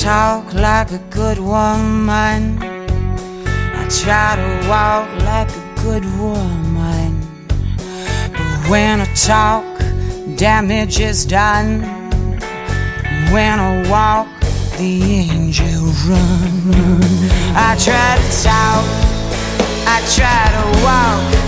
talk like a good woman. I try to walk like a good woman. But when I talk, damage is done. When I walk, the angels run. I try to talk, I try to walk,